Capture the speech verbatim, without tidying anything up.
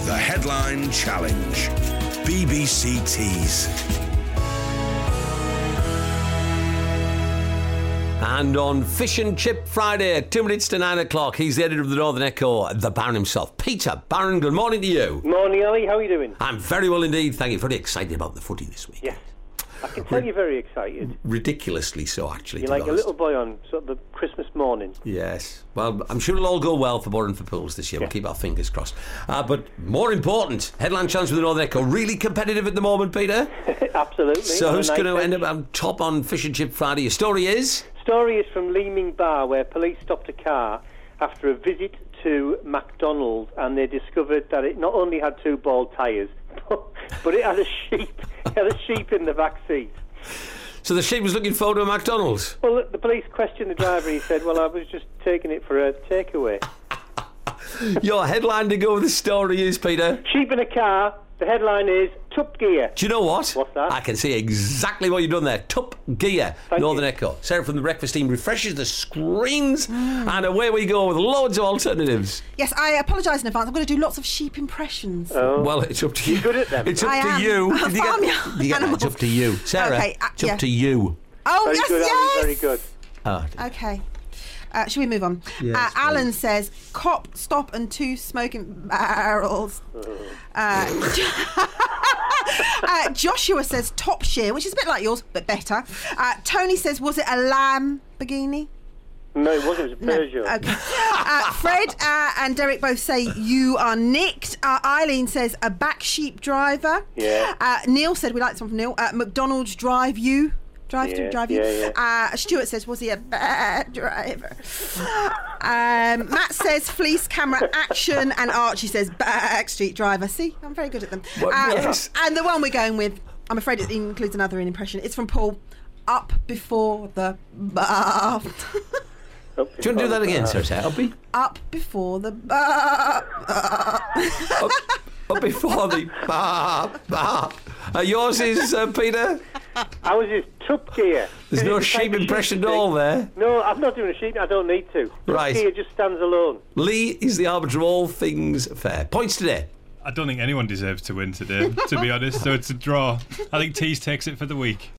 The Headline Challenge. B B C Tees. And on Fish and Chip Friday, two minutes to nine o'clock, he's the editor of the Northern Echo, the Baron himself, Peter Barron. Good morning to you. Morning, Ali. How are you doing? I'm very well indeed, thank you. Very excited about the footy this week. Yes. I can tell you're very excited. Ridiculously so, actually. You're to like be a honest. little boy on sort of the Christmas morning. Yes. Well, I'm sure it'll all go well for Burren for Pools this year. We'll Yeah. keep our fingers crossed. Uh, but more important, Headline Challenge with the Northern Echo. Really competitive at the moment, Peter. Absolutely. So On a who's nice going to day. end up on top on Fish and Chip Friday? Your story is? Story is from Leeming Bar, where police stopped a car after a visit to McDonald's, and they discovered that it not only had two bald tyres, but it had a sheep. It had a sheep in the back seat. So the sheep was looking forward to a McDonald's. Well, the police questioned the driver. He said, "Well, I was just taking it for a takeaway." Your headline to go with the story is, Peter? Sheep in a car. The headline is Top Gear. Do you know what? What's that? I can see exactly what you've done there. Top Gear, Thank Northern you. Echo. Sarah from the Breakfast Team refreshes the screens, and away we go with loads of alternatives. Yes, I apologise in advance. I'm going to do lots of sheep impressions. Oh. Well, it's up to you. good at them. It's up I to am. you. I'm a Did you get- farmyard did you get that? animal. It's up to you. Sarah, Okay, uh, it's up yeah. to you. Oh, Very yes, good, Ali. yes. Very good. Oh, Okay. Uh, should we move on? Yes, uh, Alan please. says, cop, stop and two smoking barrels. Uh, uh, Joshua says, top shear, which is a bit like yours, but better. Uh, Tony says, was it a Lamborghini? No, it wasn't. It was a Peugeot. Okay. Uh, Fred uh, and Derek both say you are nicked. Uh, Eileen says a back sheep driver. Yeah. Uh, Neil said we like some from Neil. Uh, McDonald's drive you. Drive Yeah, to drive you. yeah, Uh, Stuart says was he a bad driver? um, Matt says fleece camera action, and Archie says backstreet driver. See, I'm very good at them. Well, Uh, yes. And the one we're going with, I'm afraid it includes another impression. It's from Paul. Up before the bath. Oh, Do you want to do that again, Sarah? Sarah? Up, be- Up before the bath. up, up before the... Bah, bah. Uh, yours is, uh, Peter? I was just Top Gear. There's no It's sheep like a impression sheep at all stick. there. No, I'm not doing a sheep. I don't need to. Top Right. Gear just stands alone. Lee is the arbiter of all things fair. Points today. I don't think anyone deserves to win today, to be honest, so it's a draw. I think Tees takes it for the week.